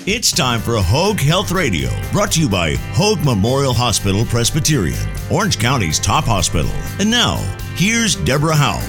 It's time for Hoag Health Radio, brought to you by Hoag Memorial Hospital Presbyterian, Orange County's top hospital. And now, here's Deborah Howell.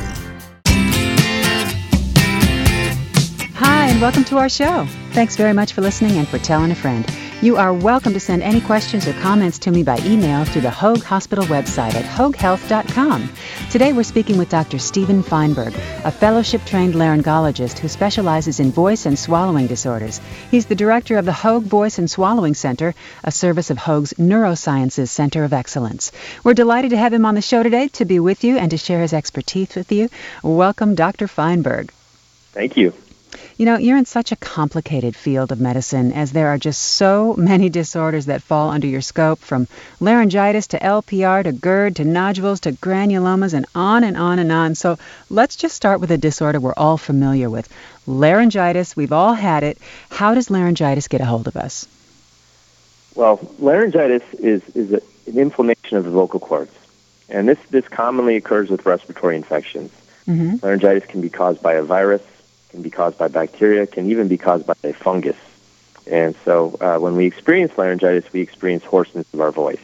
Hi, and welcome to our show. Thanks very much for listening and for telling a friend. You are welcome to send any questions or comments to me by email through the Hoag Hospital website at hoaghealth.com. Today we're speaking with Dr. Steven Feinberg, a fellowship-trained laryngologist who specializes in voice and swallowing disorders. He's the director of the Hoag Voice and Swallowing Center, a service of Hoag's Neurosciences Center of Excellence. We're delighted to have him on the show today to be with you and to share his expertise with you. Welcome, Dr. Feinberg. Thank you. You know, you're in such a complicated field of medicine, as there are just so many disorders that fall under your scope, from laryngitis to LPR to GERD to nodules to granulomas and on and on and on. So let's just start with a disorder we're all familiar with. Laryngitis, we've all had it. How does laryngitis get a hold of us? Well, laryngitis is an inflammation of the vocal cords, and this commonly occurs with respiratory infections. Mm-hmm. Laryngitis can be caused by a virus, can be caused by bacteria, can even be caused by a fungus. And so when we experience laryngitis, we experience hoarseness of our voice.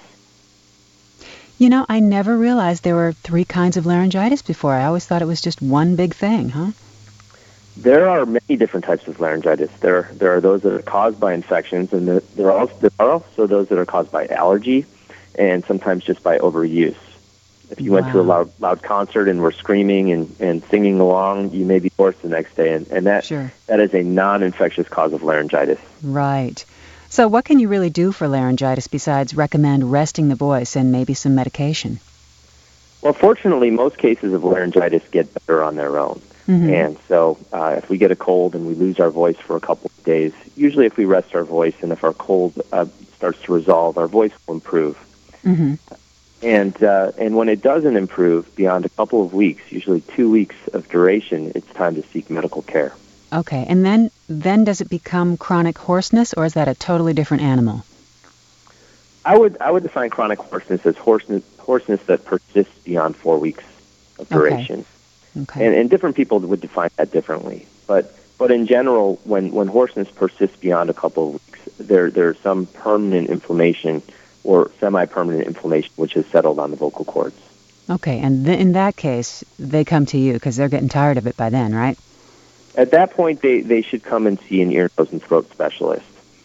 You know, I never realized there were 3 kinds of laryngitis before. I always thought it was just one big thing, huh? There are many different types of laryngitis. There are those that are caused by infections, and there are also those that are caused by allergy and sometimes just by overuse. If you went to a loud concert and were screaming and singing along, you may be hoarse the next day, and that is a non-infectious cause of laryngitis. Right. So what can you really do for laryngitis besides recommend resting the voice and maybe some medication? Well, fortunately, most cases of laryngitis get better on their own. Mm-hmm. And so if we get a cold and we lose our voice for a couple of days, usually if we rest our voice and if our cold starts to resolve, our voice will improve. Mm-hmm. And when it doesn't improve beyond a couple of weeks, usually 2 weeks of duration, it's time to seek medical care. Okay, and then does it become chronic hoarseness, or is that a totally different animal? I would define chronic hoarseness as hoarseness that persists beyond 4 weeks of duration. Okay. And different people would define that differently. But in general, when hoarseness persists beyond a couple of weeks, there's some permanent inflammation or semi-permanent inflammation which has settled on the vocal cords. Okay, and in that case, they come to you because they're getting tired of it by then, right? At that point, they should come and see an ear, nose, and throat specialist.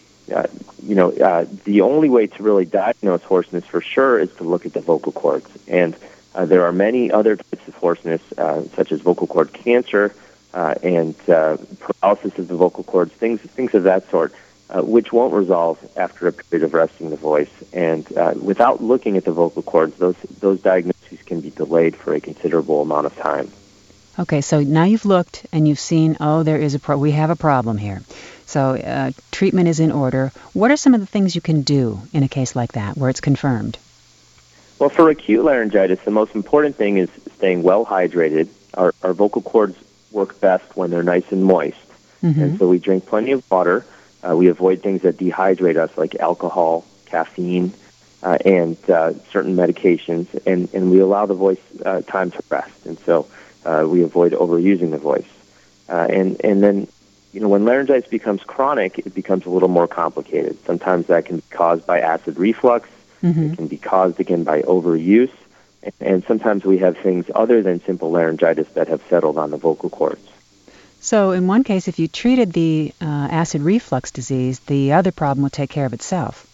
The only way to really diagnose hoarseness for sure is to look at the vocal cords. And there are many other types of hoarseness, such as vocal cord cancer and paralysis of the vocal cords, things of that sort, which won't resolve after a period of resting the voice. And without looking at the vocal cords, those diagnoses can be delayed for a considerable amount of time. Okay, so now you've looked and you've seen, we have a problem here. So treatment is in order. What are some of the things you can do in a case like that where it's confirmed? Well, for acute laryngitis, the most important thing is staying well hydrated. Our vocal cords work best when they're nice and moist. Mm-hmm. And so we drink plenty of water. We avoid things that dehydrate us, like alcohol, caffeine, and certain medications, and we allow the voice time to rest. And so we avoid overusing the voice. And then, when laryngitis becomes chronic, it becomes a little more complicated. Sometimes that can be caused by acid reflux. Mm-hmm. It can be caused, again, by overuse. And sometimes we have things other than simple laryngitis that have settled on the vocal cords. So in one case, if you treated the acid reflux disease, the other problem would take care of itself.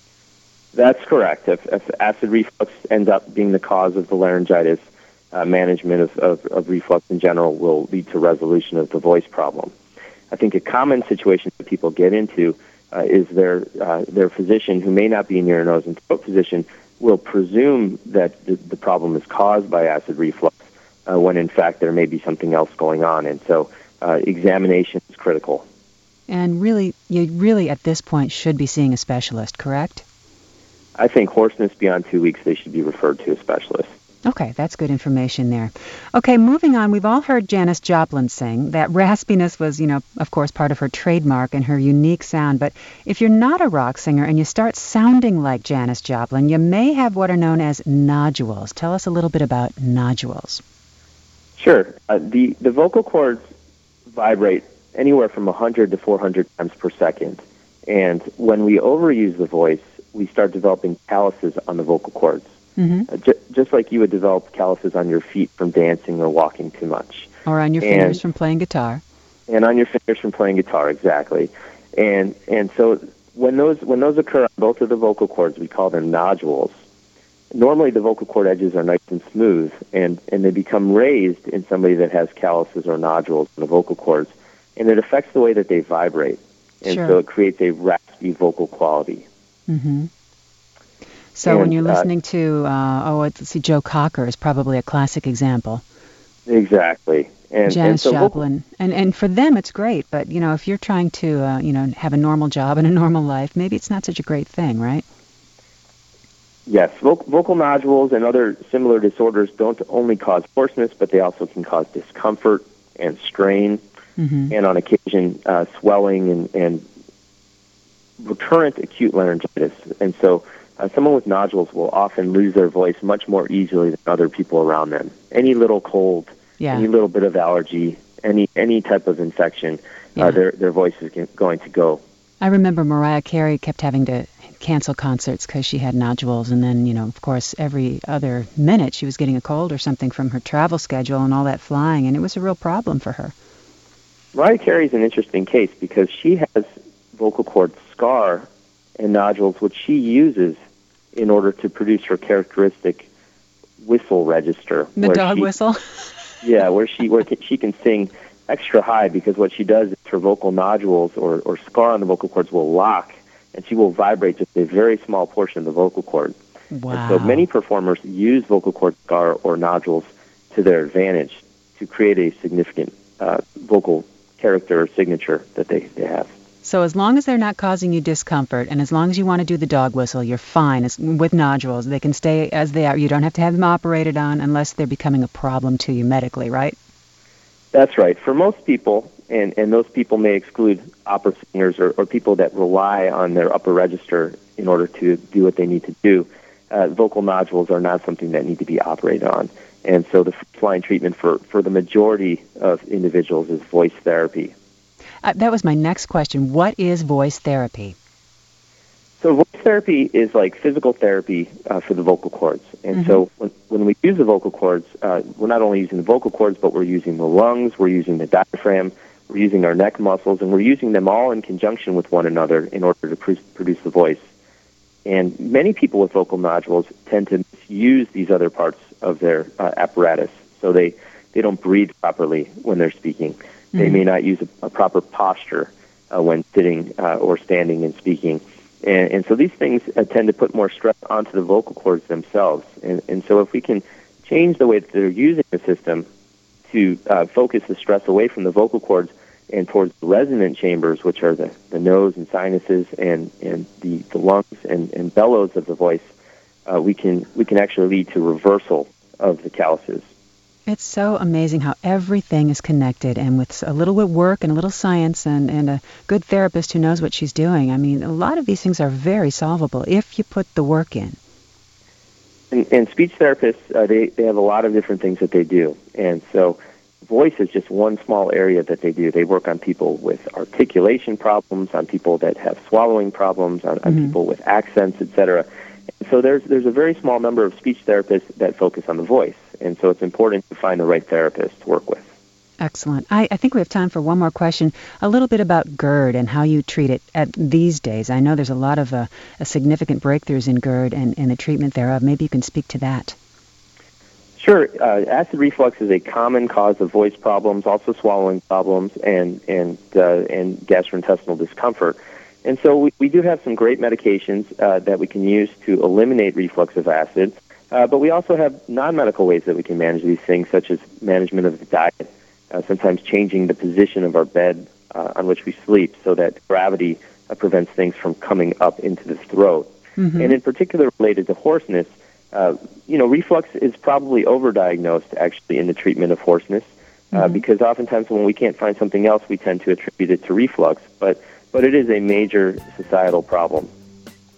That's correct. If acid reflux ends up being the cause of the laryngitis, management of reflux in general will lead to resolution of the voice problem. I think a common situation that people get into is their physician, who may not be an ear, nose, and throat physician, will presume that the problem is caused by acid reflux when in fact there may be something else going on. And so examination is critical. And you really at this point should be seeing a specialist, correct? I think hoarseness beyond 2 weeks, they should be referred to a specialist. Okay, that's good information there. Okay, moving on, we've all heard Janis Joplin sing. That raspiness was, of course, part of her trademark and her unique sound. But if you're not a rock singer and you start sounding like Janis Joplin, you may have what are known as nodules. Tell us a little bit about nodules. Sure. The vocal cords vibrate anywhere from 100 to 400 times per second. And when we overuse the voice, we start developing calluses on the vocal cords. Just like you would develop calluses on your feet from dancing or walking too much. Or on your fingers from playing guitar. And on your fingers from playing guitar, exactly. And so when those occur on both of the vocal cords, we call them nodules. Normally the vocal cord edges are nice and smooth, and they become raised in somebody that has calluses or nodules in the vocal cords, and it affects the way that they vibrate. And so it creates a raspy vocal quality. So when you're listening to, let's see, Joe Cocker is probably a classic example. Exactly. And Janis Joplin. And for them it's great, but, if you're trying to, have a normal job and a normal life, maybe it's not such a great thing, right? Yes. Vocal nodules and other similar disorders don't only cause hoarseness, but they also can cause discomfort and strain, and on occasion swelling and recurrent acute laryngitis. And so someone with nodules will often lose their voice much more easily than other people around them. Any little cold, any little bit of allergy, any type of infection, their voice is going to go. I remember Mariah Carey kept having to cancel concerts because she had nodules, and then, of course, every other minute she was getting a cold or something from her travel schedule and all that flying, and it was a real problem for her. Mariah Carey is an interesting case because she has vocal cord scar and nodules, which she uses in order to produce her characteristic whistle register. The dog whistle? Yeah, where she can sing extra high, because what she does is her vocal nodules or scar on the vocal cords will lock, and she will vibrate just a very small portion of the vocal cord. Wow. And so many performers use vocal cord scar or nodules to their advantage to create a significant vocal character or signature that they have. So as long as they're not causing you discomfort, and as long as you want to do the dog whistle, you're fine. With nodules, they can stay as they are. You don't have to have them operated on unless they're becoming a problem to you medically, right? That's right. For most people, and those people may exclude opera singers or people that rely on their upper register in order to do what they need to do, vocal nodules are not something that need to be operated on. And so the first-line treatment for the majority of individuals is voice therapy. That was my next question. What is voice therapy? So voice therapy is like physical therapy for the vocal cords. And so when we use the vocal cords, we're not only using the vocal cords, but we're using the lungs, we're using the diaphragm, we're using our neck muscles, and we're using them all in conjunction with one another in order to produce the voice. And many people with vocal nodules tend to misuse these other parts of their apparatus. So they don't breathe properly when they're speaking. They may not use a proper posture when sitting or standing and speaking. And so these things tend to put more stress onto the vocal cords themselves. And so if we can change the way that they're using the system to focus the stress away from the vocal cords and towards the resonant chambers, which are the nose and sinuses and the lungs and bellows of the voice, we can actually lead to reversal of the calluses. It's so amazing how everything is connected, and with a little work and a little science and a good therapist who knows what she's doing, I mean, a lot of these things are very solvable if you put the work in. And speech therapists, they have a lot of different things that they do. And so voice is just one small area that they do. They work on people with articulation problems, on people that have swallowing problems, on people with accents, etc. So there's a very small number of speech therapists that focus on the voice, and so it's important to find the right therapist to work with. Excellent. I think we have time for one more question, a little bit about GERD and how you treat it these days. I know there's a lot of significant breakthroughs in GERD and the treatment thereof. Maybe you can speak to that. Sure. Acid reflux is a common cause of voice problems, also swallowing problems, and gastrointestinal discomfort. And so we do have some great medications that we can use to eliminate reflux of acid, but we also have non-medical ways that we can manage these things, such as management of the diet, sometimes changing the position of our bed on which we sleep so that gravity prevents things from coming up into the throat. And in particular related to hoarseness, reflux is probably overdiagnosed actually in the treatment of hoarseness because oftentimes when we can't find something else, we tend to attribute it to reflux. But it is a major societal problem.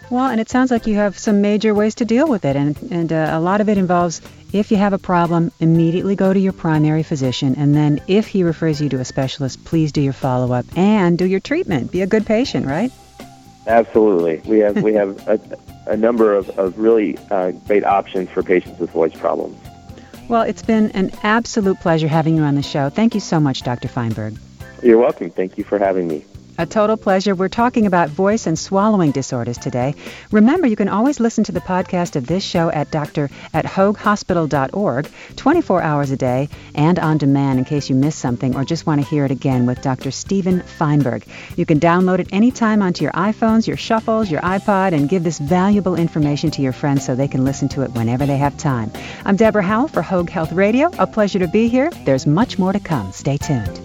Well, and it sounds like you have some major ways to deal with it, and a lot of it involves, if you have a problem, immediately go to your primary physician, and then if he refers you to a specialist, please do your follow-up and do your treatment. Be a good patient, right? Absolutely. We have a number of really great options for patients with voice problems. Well, it's been an absolute pleasure having you on the show. Thank you so much, Dr. Feinberg. You're welcome. Thank you for having me. A total pleasure. We're talking about voice and swallowing disorders today. Remember, you can always listen to the podcast of this show at hoaghospital.org, 24 hours a day, and on demand in case you missed something or just want to hear it again with Dr. Steven Feinberg. You can download it anytime onto your iPhones, your Shuffles, your iPod, and give this valuable information to your friends so they can listen to it whenever they have time. I'm Deborah Howell for Hoag Health Radio. A pleasure to be here. There's much more to come. Stay tuned.